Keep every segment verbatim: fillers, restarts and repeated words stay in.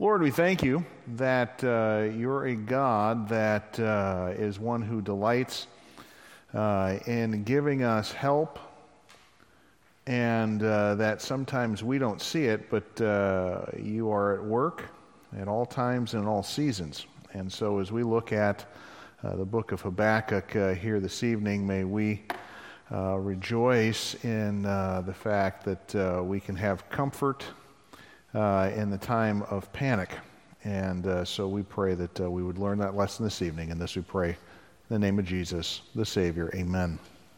Lord, we thank you that uh, you're a God that uh, is one who delights uh, in giving us help, and uh, that sometimes we don't see it, but uh, you are at work at all times and in all seasons. And so as we look at uh, the book of Habakkuk uh, here this evening, may we uh, rejoice in uh, the fact that uh, we can have comfort Uh, in the time of panic. And uh, so we pray that uh, we would learn that lesson this evening. And this we pray in the name of Jesus, the Savior. Amen.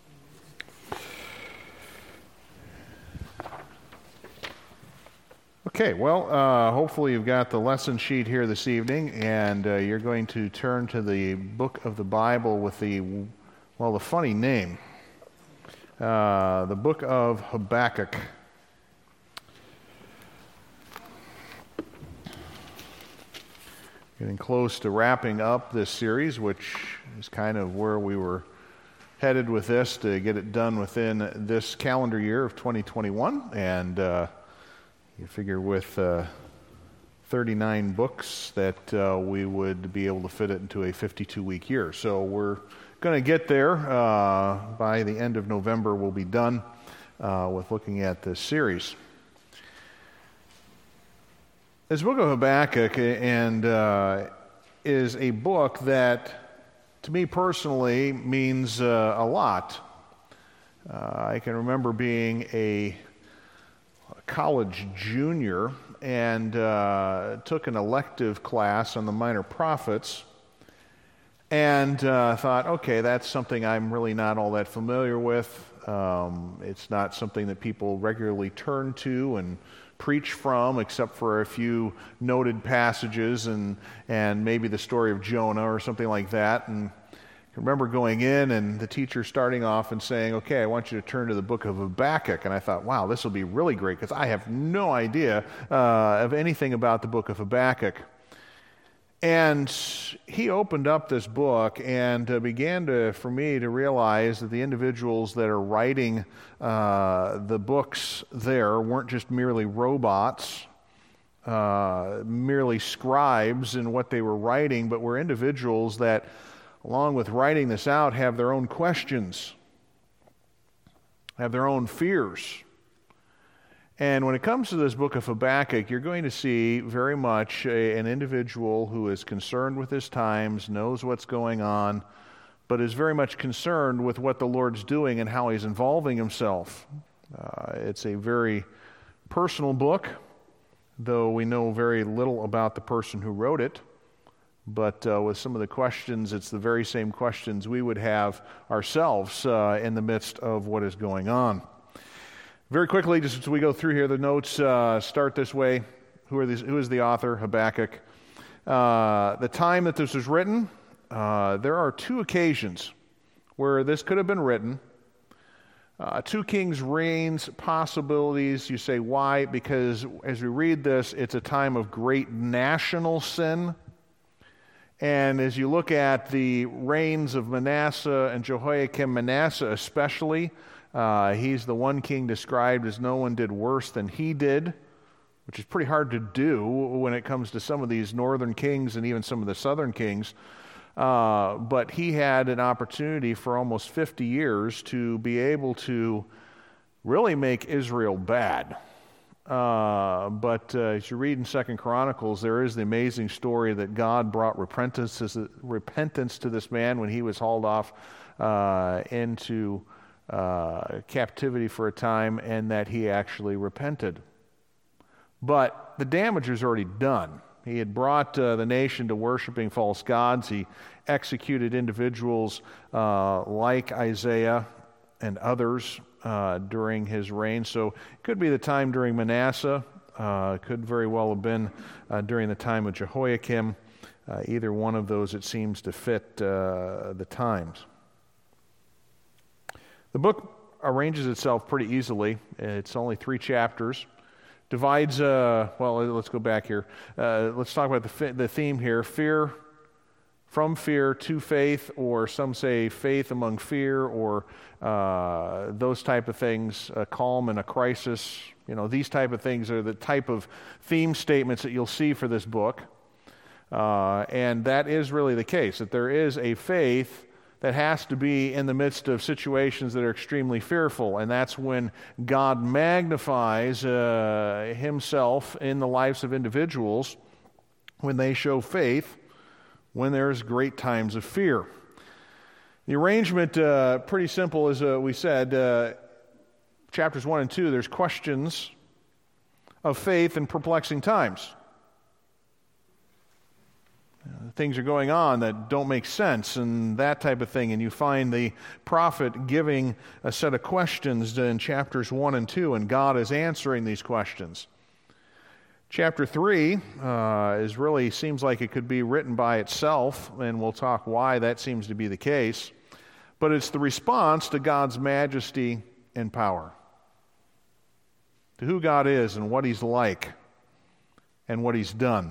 Okay, well, uh, hopefully you've got the lesson sheet here this evening, and uh, you're going to turn to the book of the Bible with the, well, the funny name. Uh, the book of Habakkuk. Getting close to wrapping up this series, which is kind of where we were headed with this, to get it done within this calendar year of twenty twenty-one. And uh, you figure with uh, thirty-nine books that uh, we would be able to fit it into a fifty-two week year. So we're going to get there. Uh, by the end of November, we'll be done uh, with looking at this series. This book of Habakkuk and uh, is a book that, to me personally, means uh, a lot. Uh, I can remember being a college junior and uh, took an elective class on the Minor Prophets, and uh, thought, okay, that's something I'm really not all that familiar with. Um, it's not something that people regularly turn to and preach from, except for a few noted passages and and maybe the story of Jonah or something like that. And I remember going in and the teacher starting off and saying, okay, I want you to turn to the book of Habakkuk. And I thought, wow, this will be really great, because I have no idea uh, of anything about the book of Habakkuk. And he opened up this book and uh, began to, for me, to realize that the individuals that are writing uh, the books there weren't just merely robots, uh, merely scribes in what they were writing, but were individuals that, along with writing this out, have their own questions, have their own fears. And when it comes to this book of Habakkuk, you're going to see very much a, an individual who is concerned with his times, knows what's going on, but is very much concerned with what the Lord's doing and how he's involving himself. Uh, it's a very personal book, though we know very little about the person who wrote it. But uh, with some of the questions, it's the very same questions we would have ourselves uh, in the midst of what is going on. Very quickly, just as we go through here, the notes uh, start this way. Who are these, who is the author? Habakkuk. Uh, the time that this was written, uh, there are two occasions where this could have been written. Uh, two kings' reigns, possibilities. You say, why? Because as we read this, it's a time of great national sin. And as you look at the reigns of Manasseh and Jehoiakim, Manasseh especially, Uh, he's the one king described as no one did worse than he did, which is pretty hard to do when it comes to some of these northern kings and even some of the southern kings. Uh, but he had an opportunity for almost fifty years to be able to really make Israel bad. Uh, but uh, as you read in Second Chronicles, there is the amazing story that God brought repentance, repentance to this man when he was hauled off uh, into Uh, captivity for a time, and that he actually repented. But the damage was already done. He had brought uh, the nation to worshiping false gods. He executed individuals uh, like Isaiah and others uh, during his reign. So it could be the time during Manasseh. Uh, could very well have been uh, during the time of Jehoiakim. Uh, either one of those, it seems to fit uh, the times. The book arranges itself pretty easily. It's only three chapters. Divides, uh, well, let's go back here. Uh, let's talk about the, the theme here. Fear, from fear to faith, or some say faith among fear, or uh, those type of things. A calm in a crisis, You know, these type of things are the type of theme statements that you'll see for this book. Uh, and that is really the case, that there is a faith that has to be in the midst of situations that are extremely fearful. And that's when God magnifies uh, himself in the lives of individuals when they show faith, when there's great times of fear. The arrangement, uh, pretty simple, as uh, we said. Uh, chapters one and two, there's questions of faith in perplexing times. Uh, things are going on that don't make sense and that type of thing. And you find the prophet giving a set of questions in chapters one and two, and God is answering these questions. Chapter three uh, is really seems like it could be written by itself, and we'll talk why that seems to be the case. But it's the response to God's majesty and power, to who God is and what He's like and what He's done.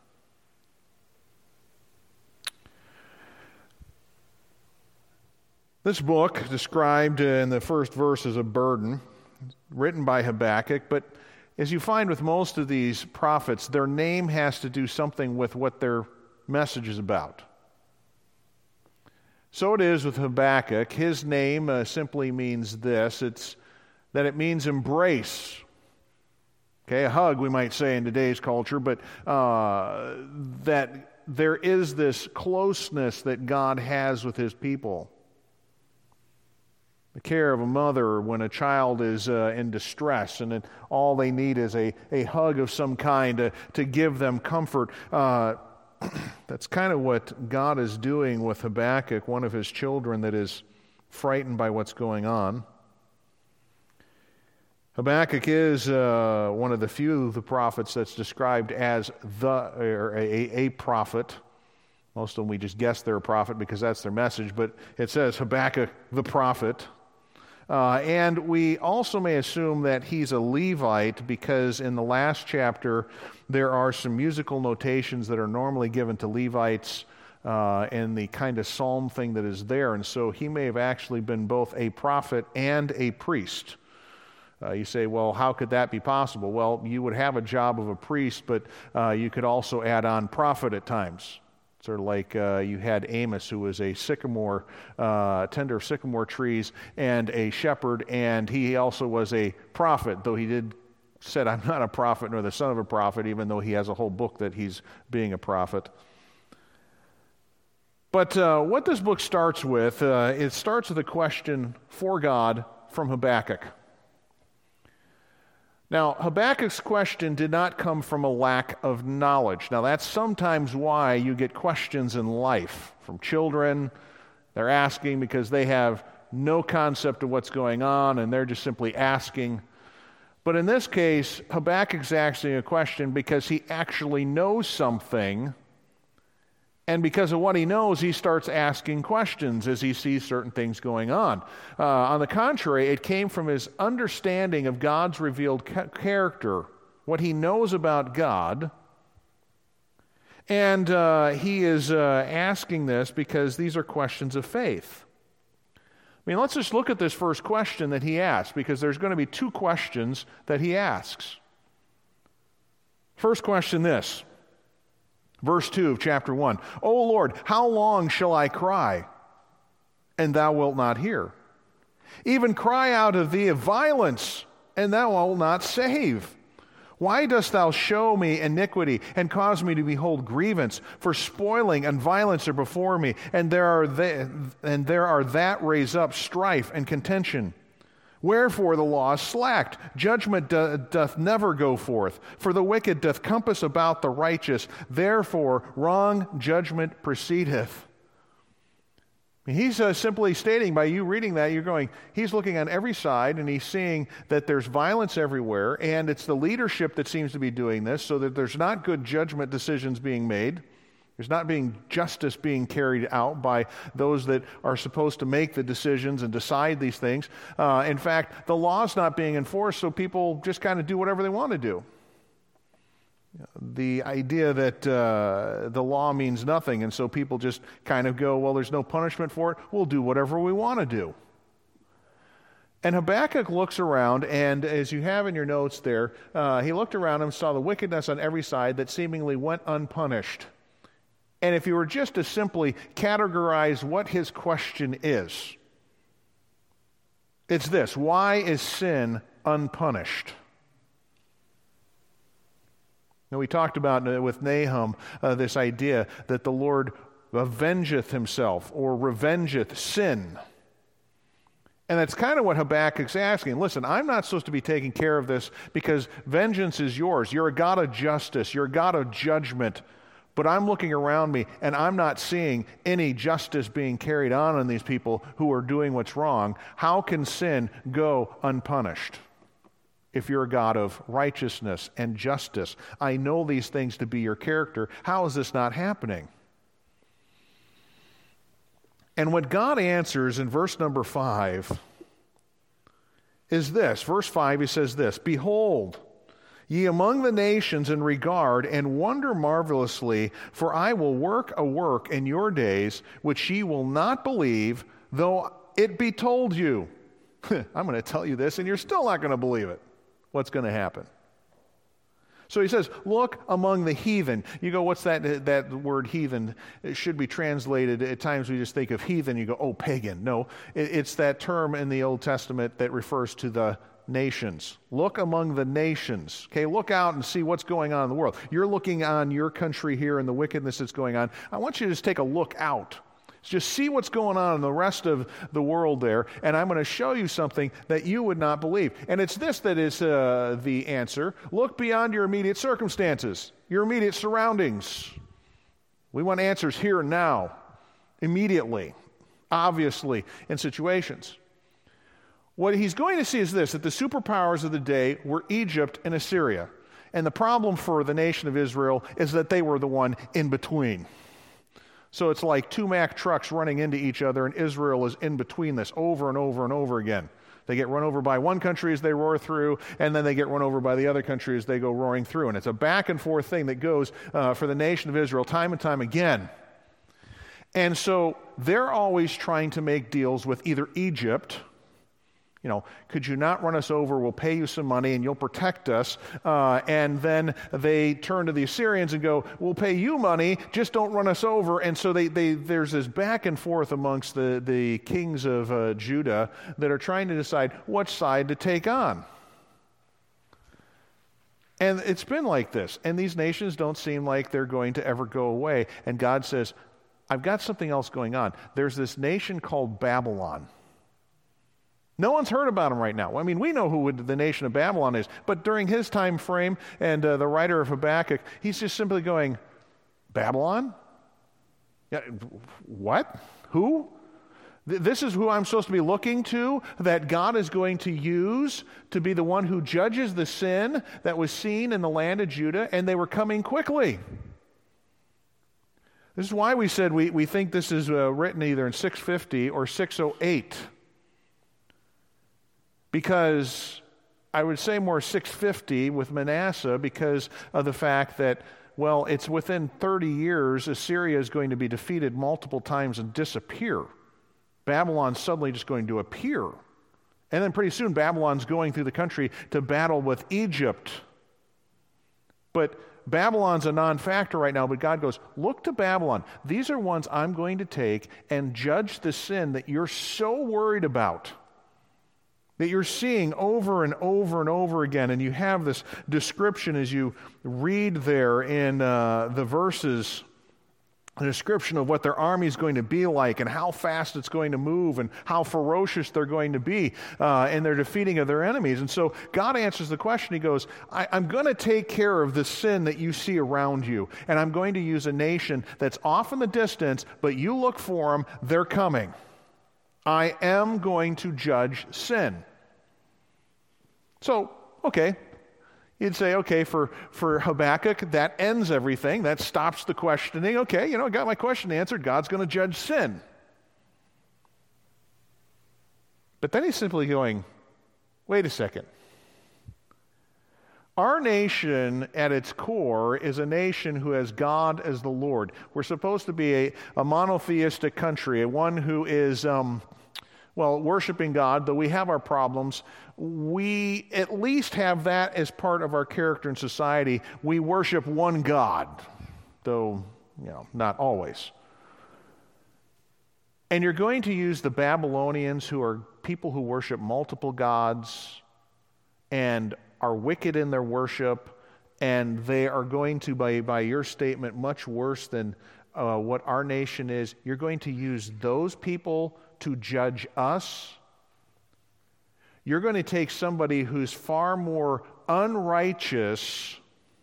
This book, described in the first verse as a burden, written by Habakkuk, but as you find with most of these prophets, their name has to do something with what their message is about. So it is with Habakkuk. His name uh, simply means this. It's that it means embrace. Okay, a hug, we might say in today's culture, but uh, that there is this closeness that God has with His people. The care of a mother when a child is uh, in distress, and then all they need is a, a hug of some kind to, to give them comfort. Uh, that's kind of what God is doing with Habakkuk, one of His children that is frightened by what's going on. Habakkuk is uh, one of the few of the prophets that's described as the or a, a prophet. Most of them we just guess they're a prophet because that's their message, but it says Habakkuk the prophet. Uh, and we also may assume that he's a Levite because in the last chapter there are some musical notations that are normally given to Levites uh, in the kind of psalm thing that is there. And so he may have actually been both a prophet and a priest. Uh, you say, well, how could that be possible? Well, you would have a job of a priest, but uh, you could also add on prophet at times. Sort of like uh, you had Amos, who was a sycamore, uh, tender of sycamore trees, and a shepherd, and he also was a prophet, though he did said, I'm not a prophet nor the son of a prophet, even though he has a whole book that he's being a prophet. But uh, what this book starts with, uh, it starts with a question for God from Habakkuk. Now, Habakkuk's question did not come from a lack of knowledge. Now, that's sometimes why you get questions in life from children. They're asking because they have no concept of what's going on, and they're just simply asking. But in this case, Habakkuk's asking a question because he actually knows something, and because of what he knows, he starts asking questions as he sees certain things going on. Uh, on the contrary, it came from his understanding of God's revealed ca- character, what he knows about God. And uh, he is uh, asking this because these are questions of faith. I mean, let's just look at this first question that he asks, because there's going to be two questions that he asks. First question, this. Verse two of chapter one, O Lord, how long shall I cry, and thou wilt not hear? Even cry out of thee of violence, and thou wilt not save. Why dost thou show me iniquity, and cause me to behold grievance? For spoiling and violence are before me, and there are th- and there are that raise up strife and contention. Wherefore the law is slacked, judgment do, doth never go forth, for the wicked doth compass about the righteous, therefore wrong judgment proceedeth. He's uh, simply stating, by you reading that, you're going, he's looking on every side, and he's seeing that there's violence everywhere, and it's the leadership that seems to be doing this, so that there's not good judgment decisions being made. There's not being justice being carried out by those that are supposed to make the decisions and decide these things. Uh, in fact, the law's not being enforced, so people just kind of do whatever they want to do. The idea that uh, the law means nothing, and so people just kind of go, well, there's no punishment for it, we'll do whatever we want to do. And Habakkuk looks around, and as you have in your notes there, uh, he looked around and saw the wickedness on every side that seemingly went unpunished. And if you were just to simply categorize what his question is, it's this: why is sin unpunished? Now, we talked about uh, with Nahum uh, this idea that the Lord avengeth himself or revengeth sin. And that's kind of what Habakkuk's asking. Listen, I'm not supposed to be taking care of this because vengeance is yours. You're a God of justice. You're a God of judgment. But I'm looking around me, and I'm not seeing any justice being carried on in these people who are doing what's wrong. How can sin go unpunished? If you're a God of righteousness and justice, I know these things to be your character. How is this not happening? And what God answers in verse number five is this. Verse five, he says this: Behold, ye among the nations in regard, and wonder marvelously, for I will work a work in your days, which ye will not believe, though it be told you. I'm going to tell you this, and you're still not going to believe it. What's going to happen? So he says, look among the heathen. You go, what's that that word heathen? It should be translated, at times we just think of heathen, you go, oh, pagan. No, it, it's that term in the Old Testament that refers to the nations. Look among the nations. Okay, look out and see what's going on in the world. You're looking on your country here and the wickedness that's going on. I want you to just take a look out. Just see what's going on in the rest of the world there, and I'm going to show you something that you would not believe. And it's this that is uh, the answer. Look beyond your immediate circumstances, your immediate surroundings. We want answers here and now, immediately, obviously, in situations. What he's going to see is this, that the superpowers of the day were Egypt and Assyria. And the problem for the nation of Israel is that they were the one in between. So it's like two Mack trucks running into each other, and Israel is in between this over and over and over again. They get run over by one country as they roar through, and then they get run over by the other country as they go roaring through. And it's a back and forth thing that goes uh, for the nation of Israel time and time again. And so they're always trying to make deals with either Egypt. You know, could you not run us over? We'll pay you some money and you'll protect us. Uh, and then they turn to the Assyrians and go, we'll pay you money, just don't run us over. And so they, they there's this back and forth amongst the, the kings of uh, Judah that are trying to decide what side to take on. And it's been like this. And these nations don't seem like they're going to ever go away. And God says, I've got something else going on. There's this nation called Babylon. No one's heard about him right now. I mean, we know who the nation of Babylon is, but during his time frame, and uh, the writer of Habakkuk, he's just simply going, Babylon? Yeah, what? Who? Th- this is who I'm supposed to be looking to, that God is going to use to be the one who judges the sin that was seen in the land of Judah, and they were coming quickly. This is why we said we, we think this is uh, written either in six fifty or six oh eight. Because I would say more six fifty with Manasseh because of the fact that, well, it's within thirty years, Assyria is going to be defeated multiple times and disappear. Babylon's suddenly just going to appear. And then pretty soon Babylon's going through the country to battle with Egypt. But Babylon's a non-factor right now, but God goes, look to Babylon. These are ones I'm going to take and judge the sin that you're so worried about, that you're seeing over and over and over again. And you have this description as you read there in uh, the verses, a description of what their army is going to be like and how fast it's going to move and how ferocious they're going to be uh, in their defeating of their enemies. And so God answers the question. He goes, I, I'm going to take care of the sin that you see around you, and I'm going to use a nation that's off in the distance, but you look for them, they're coming. I am going to judge sin. So, okay, you'd say, okay, for, for Habakkuk, that ends everything. That stops the questioning. Okay, you know, I got my question answered. God's going to judge sin. But then he's simply going, wait a second. Our nation at its core is a nation who has God as the Lord. We're supposed to be a, a monotheistic country, a one who is... Um, Well, worshiping God, though we have our problems, we at least have that as part of our character in society. We worship one God, though, you know, not always. And you're going to use the Babylonians, who are people who worship multiple gods and are wicked in their worship, and they are going to, by, by your statement, much worse than uh, what our nation is. You're going to use those people to judge us. You're going to take somebody who's far more unrighteous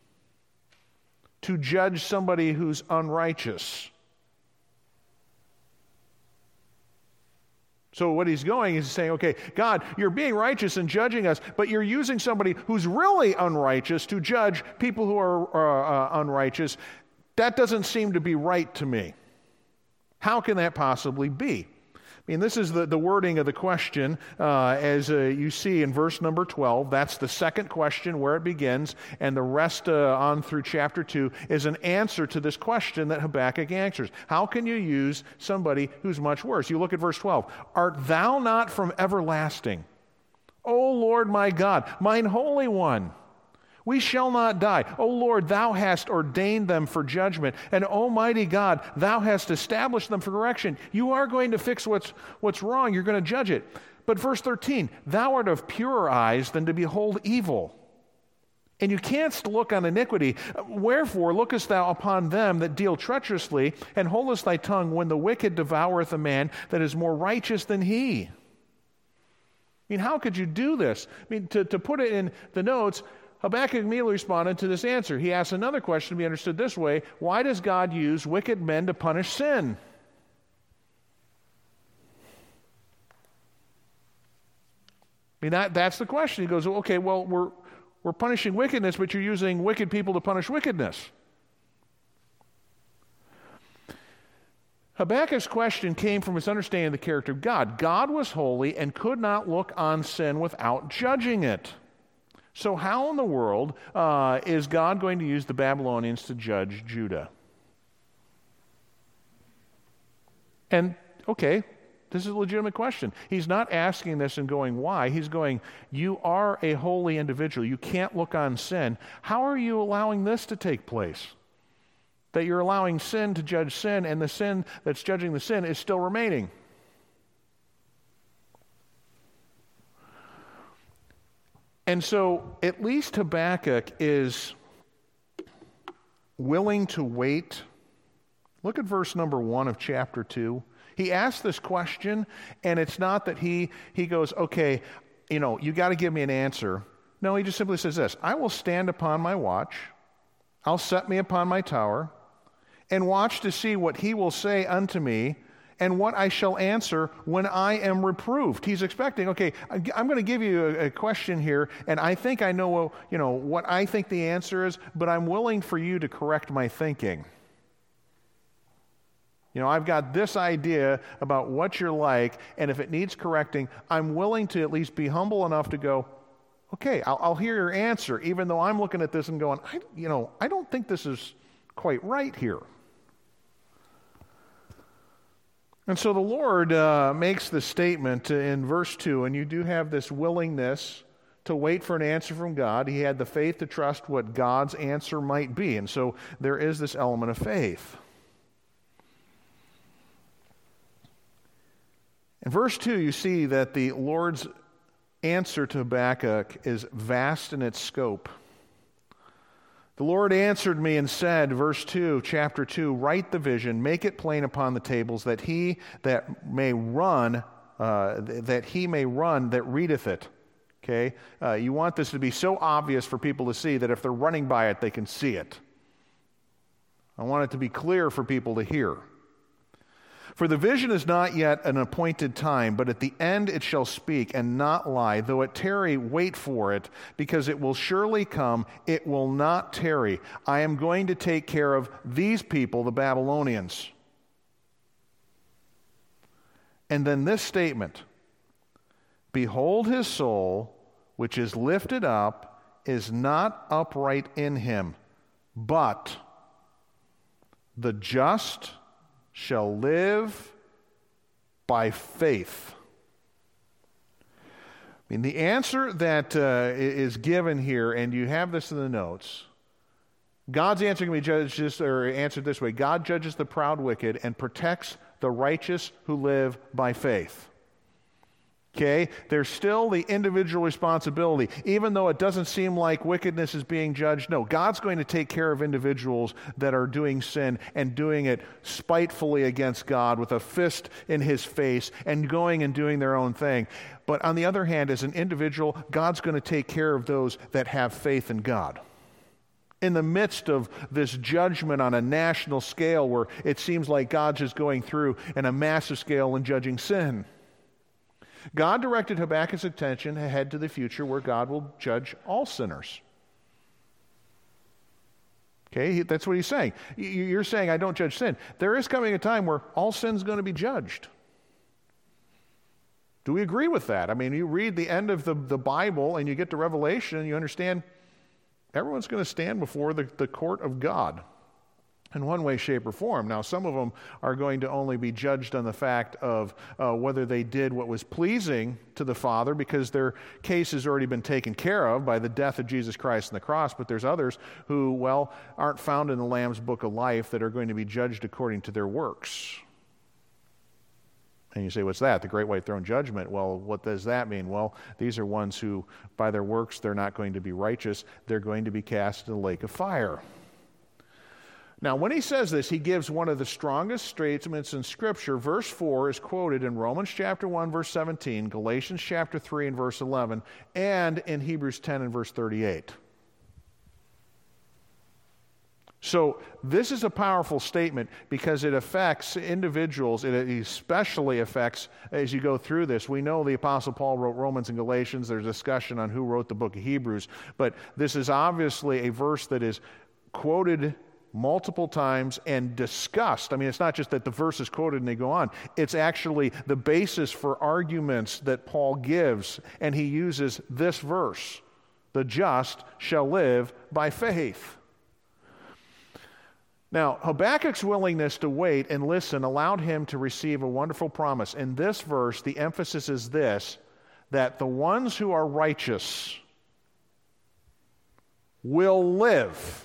to judge somebody who's unrighteous. So what he's going is saying, okay, God, you're being righteous and judging us, but you're using somebody who's really unrighteous to judge people who are uh, uh, unrighteous. That doesn't seem to be right to me. How can that possibly be? I mean, this is the, the wording of the question uh, as uh, you see in verse number twelve. That's the second question where it begins, and the rest uh, on through chapter two is an answer to this question that Habakkuk answers. How can you use somebody who's much worse? You look at verse twelve. Art thou not from everlasting, O Lord my God, mine Holy One? We shall not die. O Lord, thou hast ordained them for judgment, and Almighty God, thou hast established them for correction. You are going to fix what's, what's wrong. You're going to judge it. But verse thirteen, thou art of purer eyes than to behold evil, and you canst look on iniquity. Wherefore lookest thou upon them that deal treacherously, and holdest thy tongue when the wicked devoureth a man that is more righteous than he? I mean, how could you do this? I mean, to, to put it in the notes, Habakkuk immediately responded to this answer. He asked another question to be understood this way: why does God use wicked men to punish sin? I mean, that, that's the question. He goes, okay, well, we're, we're punishing wickedness, but you're using wicked people to punish wickedness. Habakkuk's question came from his understanding of the character of God. God was holy and could not look on sin without judging it. So how in the world uh, is God going to use the Babylonians to judge Judah? And, okay, this is a legitimate question. He's not asking this and going, why? He's going, you are a holy individual. You can't look on sin. How are you allowing this to take place? That you're allowing sin to judge sin, and the sin that's judging the sin is still remaining. And so at least Habakkuk is willing to wait. Look at verse number one of chapter two. He asks this question, and it's not that he, he goes, okay, you know, you got to give me an answer. No, he just simply says this: I will stand upon my watch, I'll set me upon my tower, and watch to see what he will say unto me, and what I shall answer when I am reproved. He's expecting, okay, I'm going to give you a, a question here, and I think I know, you know, what I think the answer is, but I'm willing for you to correct my thinking. You know, I've got this idea about what you're like, and if it needs correcting, I'm willing to at least be humble enough to go, okay, I'll, I'll hear your answer, even though I'm looking at this and going, I, you know, I don't think this is quite right here. And so the Lord uh, makes the statement in verse two, and you do have this willingness to wait for an answer from God. He had the faith to trust what God's answer might be, and so there is this element of faith. In verse two, you see that the Lord's answer to Habakkuk is vast in its scope. The Lord answered me and said, verse two, chapter two, write the vision, make it plain upon the tables, that he that may run, uh, that he may run that readeth it. Okay? Uh, you want this to be so obvious for people to see that if they're running by it, they can see it. I want it to be clear for people to hear. For the vision is not yet an appointed time, but at the end it shall speak and not lie. Though it tarry, wait for it, because it will surely come. It will not tarry. I am going to take care of these people, the Babylonians. And then this statement: behold, his soul, which is lifted up, is not upright in him, but the just shall live by faith. I mean, the answer that uh, is given here, and you have this in the notes, God's answer can be judged this, or answered this way: God judges the proud wicked and protects the righteous who live by faith. Okay? There's still the individual responsibility. Even though it doesn't seem like wickedness is being judged, no, God's going to take care of individuals that are doing sin and doing it spitefully against God with a fist in his face and going and doing their own thing. But on the other hand, as an individual, God's going to take care of those that have faith in God. In the midst of this judgment on a national scale where it seems like God's just going through in a massive scale and judging sin, God directed Habakkuk's attention ahead to the future where God will judge all sinners. Okay, that's what he's saying. You're saying, I don't judge sin. There is coming a time where all sin's going to be judged. Do we agree with that? I mean, you read the end of the, the Bible and you get to Revelation and you understand everyone's going to stand before the, the court of God in one way, shape, or form. Now, some of them are going to only be judged on the fact of uh, whether they did what was pleasing to the Father, because their case has already been taken care of by the death of Jesus Christ on the cross. But there's others who, well, aren't found in the Lamb's Book of Life that are going to be judged according to their works. And you say, what's that? The Great White Throne Judgment. Well, what does that mean? Well, these are ones who, by their works, they're not going to be righteous. They're going to be cast in the lake of fire. Now, when he says this, he gives one of the strongest statements in Scripture. Verse four is quoted in Romans chapter one, verse seventeen, Galatians chapter three and verse eleven, and in Hebrews ten and verse thirty-eight. So this is a powerful statement because it affects individuals. It especially affects, as you go through this, we know the Apostle Paul wrote Romans and Galatians. There's discussion on who wrote the book of Hebrews. But this is obviously a verse that is quoted multiple times and discussed. I mean, it's not just that the verse is quoted and they go on. It's actually the basis for arguments that Paul gives, and he uses this verse: the just shall live by faith. Now, Habakkuk's willingness to wait and listen allowed him to receive a wonderful promise. In this verse, the emphasis is this: that the ones who are righteous will live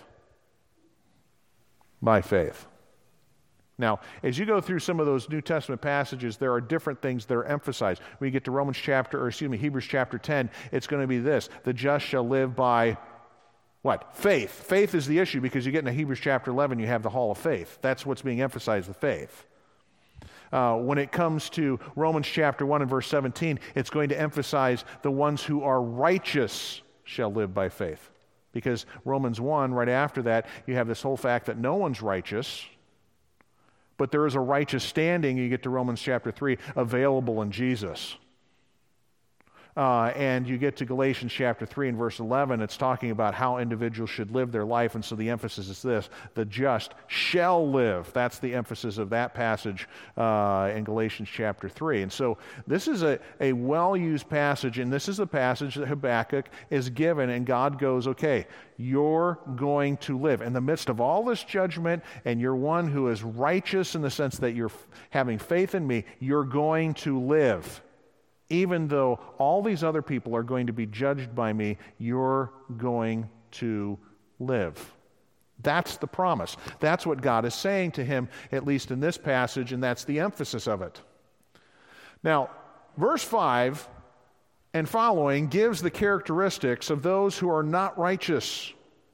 by faith. Now, as you go through some of those New Testament passages, there are different things that are emphasized. When you get to Romans chapter, or excuse me, Hebrews chapter ten, it's going to be this: the just shall live by what? Faith. Faith is the issue, because you get into Hebrews chapter eleven, you have the hall of faith. That's what's being emphasized, the faith. Uh, when it comes to Romans chapter one and verse seventeen, it's going to emphasize the ones who are righteous shall live by faith. Because Romans one, right after that, you have this whole fact that no one's righteous, but there is a righteous standing, you get to Romans chapter three, available in Jesus. Uh, and you get to Galatians chapter three and verse eleven, it's talking about how individuals should live their life, and so the emphasis is this: the just shall live. That's the emphasis of that passage uh, in Galatians chapter three. And so this is a, a well-used passage, and this is a passage that Habakkuk is given, and God goes, okay, you're going to live. In the midst of all this judgment, and you're one who is righteous in the sense that you're having faith in me, you're going to live. Even though all these other people are going to be judged by me, you're going to live. That's the promise. That's what God is saying to him, at least in this passage, and that's the emphasis of it. Now, verse five and following gives the characteristics of those who are not righteous.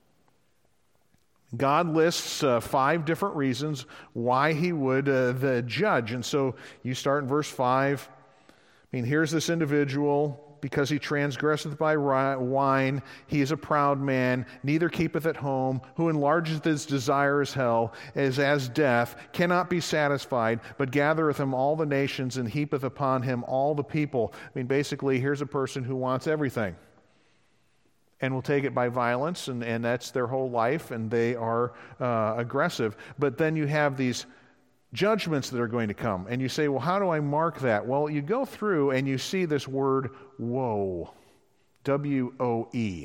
God lists uh, five different reasons why he would uh, the judge. And so you start in verse five. I mean, here's this individual: because he transgresseth by wine, he is a proud man, neither keepeth at home, who enlargeth his desire as hell, is as death, cannot be satisfied, but gathereth him all the nations, and heapeth upon him all the people. I mean, basically, here's a person who wants everything and will take it by violence, and, and that's their whole life, and they are uh, aggressive. But then you have these judgments that are going to come. And you say, well, how do I mark that? Well, you go through and you see this word woe. W O E.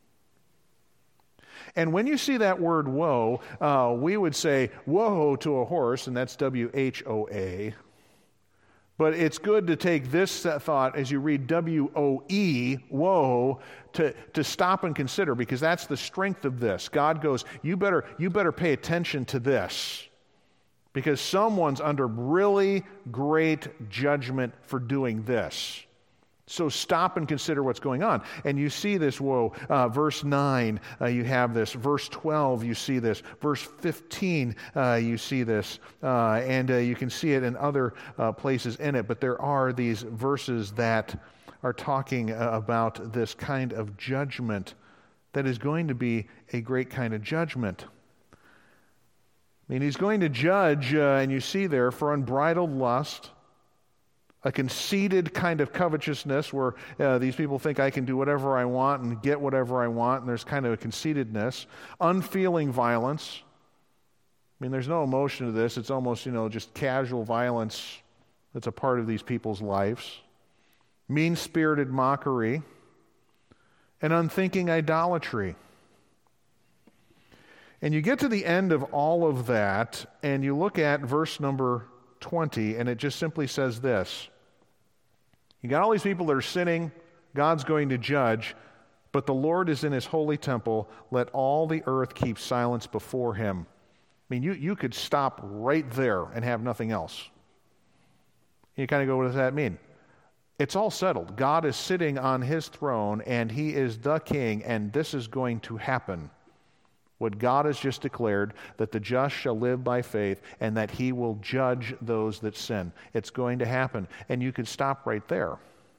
And when you see that word woe, uh, we would say woe to a horse, and that's W H O A. But it's good to take this thought as you read W O E, woe, to, to stop and consider, because that's the strength of this. God goes, you better, you better pay attention to this, because someone's under really great judgment for doing this. So stop and consider what's going on. And you see this woe. Uh, verse nine, uh, you have this. Verse twelve, you see this. Verse fifteen, uh, you see this. Uh, and uh, you can see it in other uh, places in it. But there are these verses that are talking uh, about this kind of judgment that is going to be a great kind of judgment. I mean, he's going to judge, uh, and you see there, for unbridled lust, a conceited kind of covetousness where uh, these people think I can do whatever I want and get whatever I want, and there's kind of a conceitedness. Unfeeling violence. I mean, there's no emotion to this. It's almost, you know, just casual violence that's a part of these people's lives. Mean-spirited mockery. And unthinking idolatry. And you get to the end of all of that, and you look at verse number twenty, and it just simply says this. You got all these people that are sinning, God's going to judge, but the Lord is in his holy temple. Let all the earth keep silence before him. I mean, you, you could stop right there and have nothing else. You kind of go, what does that mean? It's all settled. God is sitting on his throne, and he is the king, and this is going to happen. What God has just declared, that the just shall live by faith, and that he will judge those that sin. It's going to happen. And you could stop right there.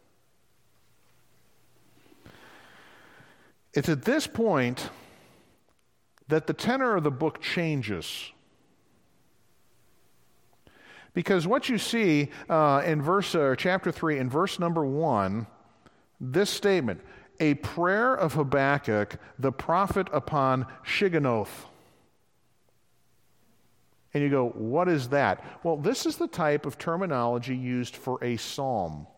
It's at this point that the tenor of the book changes. Because what you see uh, in verse uh, chapter three, in verse number one, this statement, a prayer of Habakkuk, the prophet upon Shigionoth. And you go, what is that? Well, this is the type of terminology used for a psalm.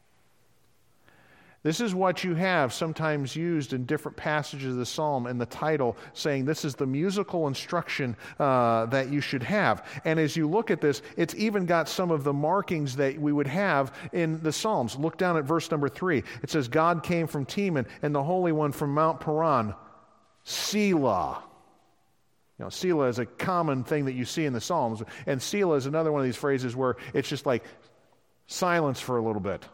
This is what you have sometimes used in different passages of the psalm in the title, saying this is the musical instruction uh, that you should have. And as you look at this, it's even got some of the markings that we would have in the Psalms. Look down at verse number three. It says, God came from Teman, and the Holy One from Mount Paran. Selah. You know, Selah is a common thing that you see in the Psalms. And Selah is another one of these phrases where it's just like silence for a little bit.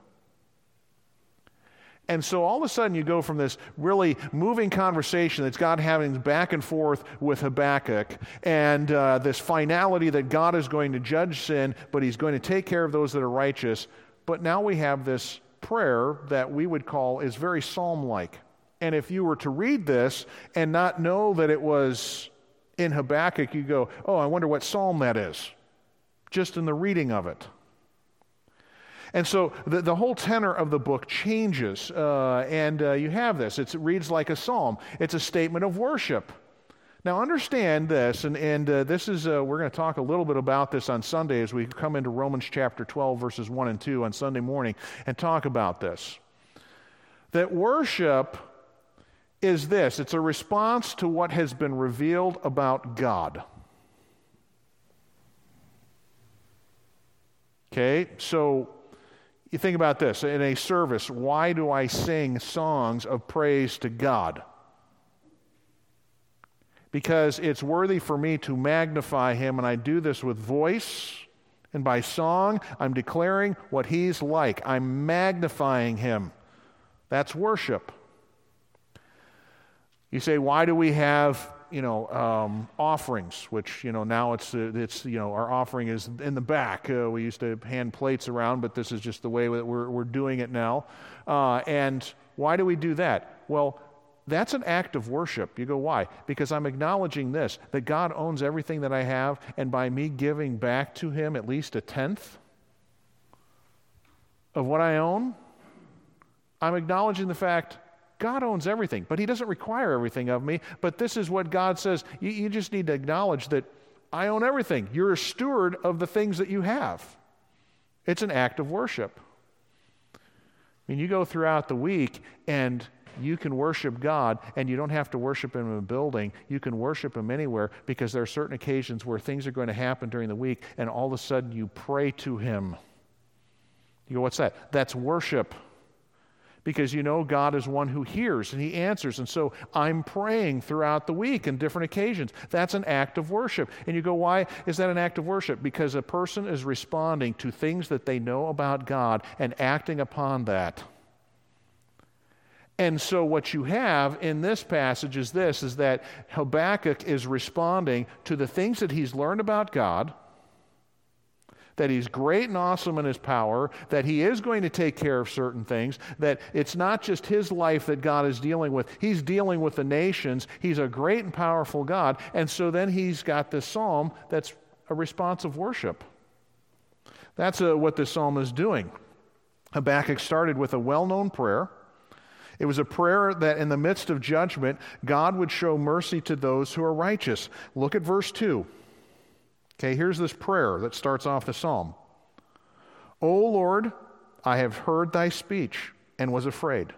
And so all of a sudden you go from this really moving conversation that's God having back and forth with Habakkuk, and uh, this finality that God is going to judge sin, but he's going to take care of those that are righteous. But now we have this prayer that we would call is very psalm-like. And if you were to read this and not know that it was in Habakkuk, you go, oh, I wonder what psalm that is, just in the reading of it. And so the, the whole tenor of the book changes, uh, and uh, you have this. It's, it reads like a psalm. It's a statement of worship. Now understand this, and, and uh, this is, uh, we're going to talk a little bit about this on Sunday as we come into Romans chapter twelve, verses one and two on Sunday morning, and talk about this. That worship is this. It's a response to what has been revealed about God. Okay, so you think about this. In a service, why do I sing songs of praise to God? Because it's worthy for me to magnify him, and I do this with voice, and by song, I'm declaring what he's like. I'm magnifying him. That's worship. You say, why do we have, you know, um, offerings? Which, you know, now it's uh, it's you know, our offering is in the back. Uh, we used to hand plates around, but this is just the way that we're we're doing it now. Uh, and why do we do that? Well, that's an act of worship. You go, why? Because I'm acknowledging this, that God owns everything that I have, and by me giving back to him at least a tenth of what I own, I'm acknowledging the fact God owns everything, but he doesn't require everything of me. But this is what God says. You, you just need to acknowledge that I own everything. You're a steward of the things that you have. It's an act of worship. I mean, you go throughout the week and you can worship God, and you don't have to worship him in a building. You can worship him anywhere, because there are certain occasions where things are going to happen during the week, and all of a sudden you pray to him. You go, what's that? That's worship. Because you know God is one who hears and He answers. And so I'm praying throughout the week on different occasions. That's an act of worship. And you go, why is that an act of worship? Because a person is responding to things that they know about God and acting upon that. And so what you have in this passage is this, is that Habakkuk is responding to the things that he's learned about God, that He's great and awesome in His power, that He is going to take care of certain things, that it's not just His life that God is dealing with. He's dealing with the nations. He's a great and powerful God. And so then he's got this psalm that's a response of worship. That's uh, what this psalm is doing. Habakkuk started with a well-known prayer. It was a prayer that in the midst of judgment, God would show mercy to those who are righteous. Look at verse two. Okay, here's this prayer that starts off the psalm. O Lord, I have heard thy speech and was afraid.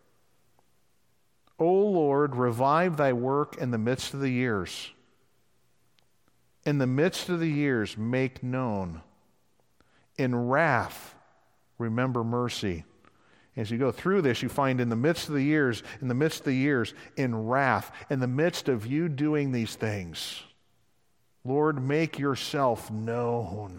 O Lord, revive thy work in the midst of the years. In the midst of the years, make known. In wrath, remember mercy. As you go through this, you find in the midst of the years, in the midst of the years, in wrath, in the midst of you doing these things, Lord, make yourself known.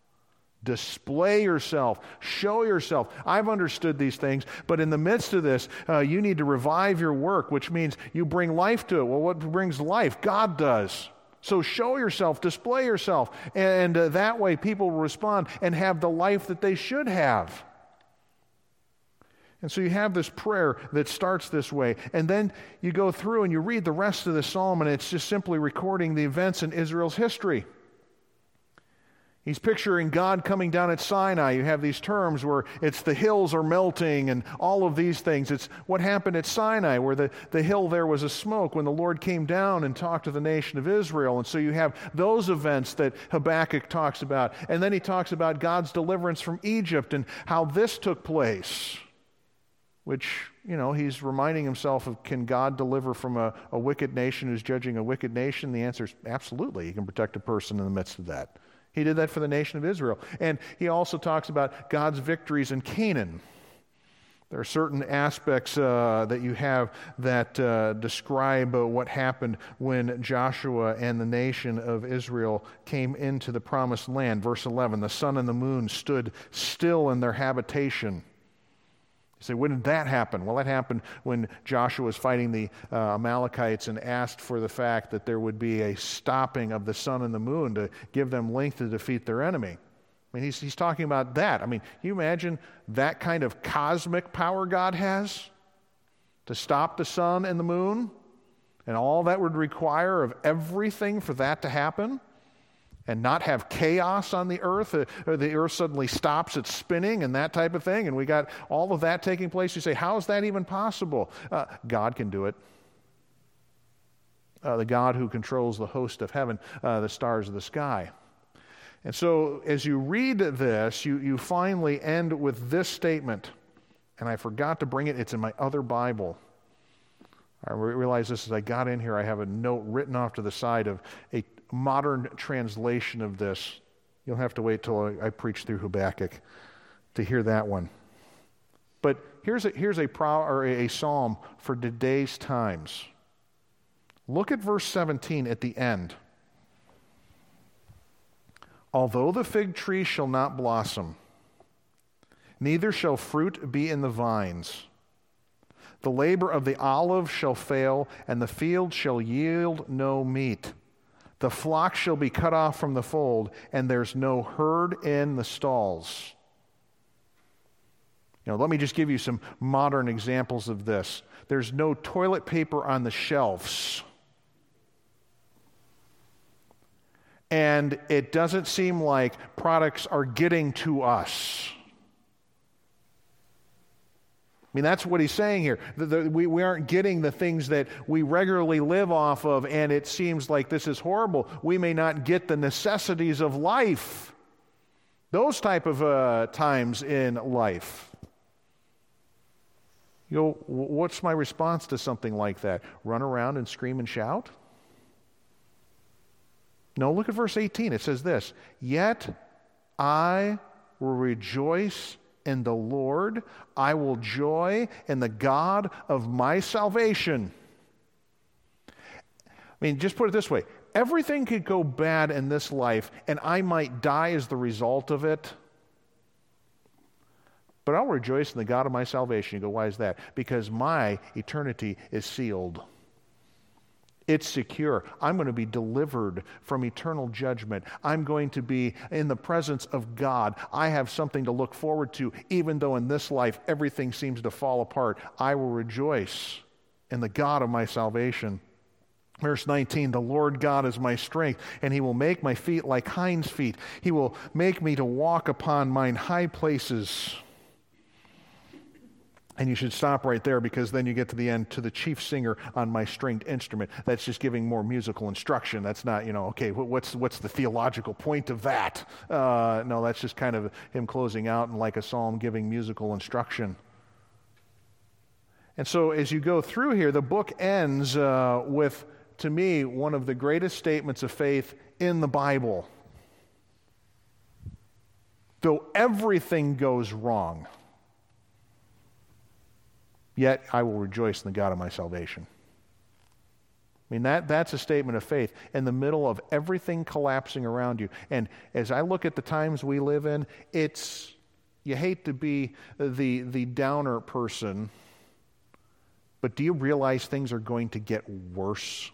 Display yourself. Show yourself. I've understood these things, but in the midst of this, uh, you need to revive your work, which means you bring life to it. Well, what brings life? God does. So show yourself, display yourself, and uh, that way people will respond and have the life that they should have. And so you have this prayer that starts this way, and then you go through and you read the rest of the psalm, and it's just simply recording the events in Israel's history. He's picturing God coming down at Sinai. You have these terms where it's the hills are melting and all of these things. It's what happened at Sinai, where the, the hill there was a smoke when the Lord came down and talked to the nation of Israel. And so you have those events that Habakkuk talks about. And then he talks about God's deliverance from Egypt and how this took place. Which, you know, he's reminding himself of, can God deliver from a, a wicked nation who's judging a wicked nation? The answer is absolutely. He can protect a person in the midst of that. He did that for the nation of Israel. And he also talks about God's victories in Canaan. There are certain aspects uh, that you have that uh, describe uh, what happened when Joshua and the nation of Israel came into the promised land. Verse eleven, the sun and the moon stood still in their habitation. You say, when did that happen? Well, that happened when Joshua was fighting the uh, Amalekites and asked for the fact that there would be a stopping of the sun and the moon to give them length to defeat their enemy. I mean, he's, he's talking about that. I mean, can you imagine that kind of cosmic power God has to stop the sun and the moon and all that would require of everything for that to happen? And not have chaos on the earth, uh, or the earth suddenly stops its spinning and that type of thing, and we got all of that taking place. You say, how is that even possible? Uh, God can do it. Uh, the God who controls the host of heaven, uh, the stars of the sky. And so as you read this, you, you finally end with this statement, and I forgot to bring it. It's in my other Bible. I realize this as I got in here, I have a note written off to the side of a modern translation of this. You'll have to wait till I, I preach through Habakkuk to hear that one. But here's a, here's a, pro, or a, a psalm for today's times. Look at verse seventeen at the end. Although the fig tree shall not blossom, neither shall fruit be in the vines, the labor of the olive shall fail, and the field shall yield no meat. The flock shall be cut off from the fold, and there's no herd in the stalls. You know, let me just give you some modern examples of this. There's no toilet paper on the shelves. And it doesn't seem like products are getting to us. I mean, that's what he's saying here. The, the, we, we aren't getting the things that we regularly live off of, and it seems like this is horrible. We may not get the necessities of life. Those type of uh, times in life. You know, what's my response to something like that? Run around and scream and shout? No, look at verse eighteen. It says this, yet I will rejoice in the Lord. I will joy in the God of my salvation. I mean, just put it this way. Everything could go bad in this life, and I might die as the result of it. But I'll rejoice in the God of my salvation. You go, why is that? Because my eternity is sealed. It's secure. I'm going to be delivered from eternal judgment. I'm going to be in the presence of God. I have something to look forward to, even though in this life everything seems to fall apart. I will rejoice in the God of my salvation. Verse nineteen, the Lord God is my strength, and he will make my feet like hinds' feet. He will make me to walk upon mine high places. And you should stop right there, because then you get to the end, to the chief singer on my stringed instrument. That's just giving more musical instruction. That's not, you know, okay, what's what's the theological point of that? Uh, no, that's just kind of him closing out and like a psalm giving musical instruction. And so as you go through here, the book ends uh, with, to me, one of the greatest statements of faith in the Bible. Though everything goes wrong, yet I will rejoice in the God of my salvation. I mean, that, that's a statement of faith in the middle of everything collapsing around you. And as I look at the times we live in, it's, you hate to be the, the downer person, but do you realize things are going to get worse?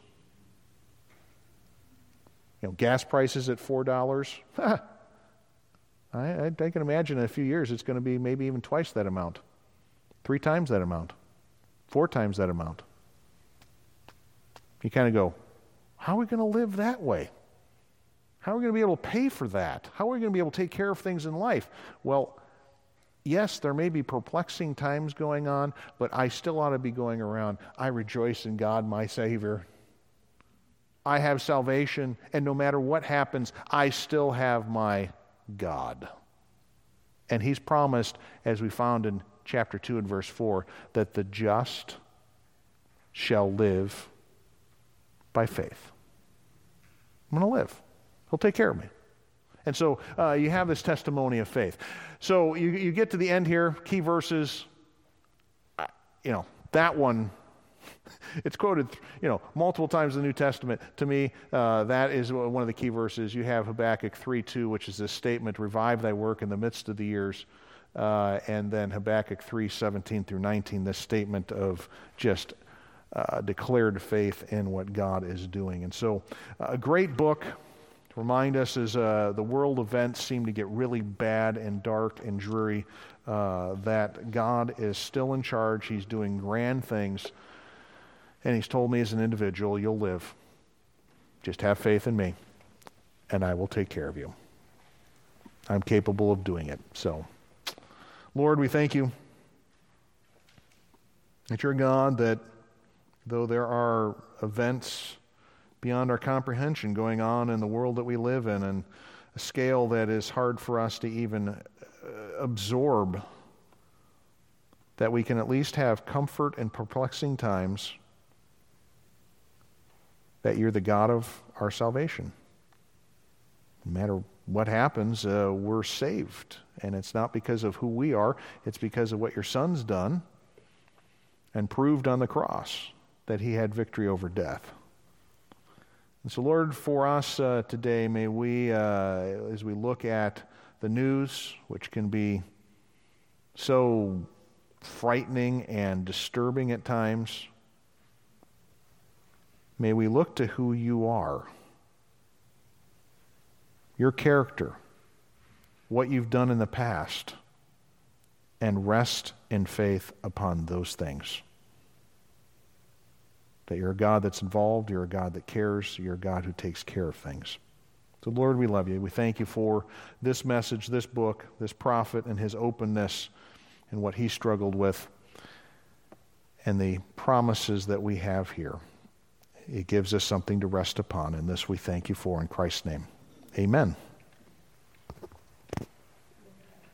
You know, gas prices at four dollars. I, I, I can imagine in a few years it's going to be maybe even twice that amount. Three times that amount. Four times that amount. You kind of go, how are we going to live that way? How are we going to be able to pay for that? How are we going to be able to take care of things in life? Well, yes, there may be perplexing times going on, but I still ought to be going around, I rejoice in God, my Savior. I have salvation, and no matter what happens, I still have my God. And he's promised, as we found in chapter two and verse four, that the just shall live by faith. I'm going to live. He'll take care of me. And so uh, you have this testimony of faith. So you, you get to the end here, key verses. Uh, you know, that one, it's quoted, you know, multiple times in the New Testament. To me, uh, that is one of the key verses. You have Habakkuk three two, which is this statement, revive thy work in the midst of the years. Uh, and then Habakkuk three seventeen through nineteen, this statement of just uh, declared faith in what God is doing. And so uh, a great book to remind us as uh, the world events seem to get really bad and dark and dreary, uh, that God is still in charge. He's doing grand things. And he's told me as an individual, you'll live. Just have faith in me, and I will take care of you. I'm capable of doing it. So, Lord, we thank you that you're God, that though there are events beyond our comprehension going on in the world that we live in, and a scale that is hard for us to even absorb, that we can at least have comfort in perplexing times, that you're the God of our salvation. No matter what happens, uh, we're saved. And it's not because of who we are, it's because of what your Son's done and proved on the cross, that he had victory over death. And so, Lord, for us uh, today, may we, uh, as we look at the news, which can be so frightening and disturbing at times, may we look to who you are, your character, what you've done in the past, and rest in faith upon those things. That you're a God that's involved, you're a God that cares, you're a God who takes care of things. So, Lord, we love you. We thank you for this message, this book, this prophet, and his openness and what he struggled with, and the promises that we have here. It gives us something to rest upon, and this we thank you for in Christ's name. Amen.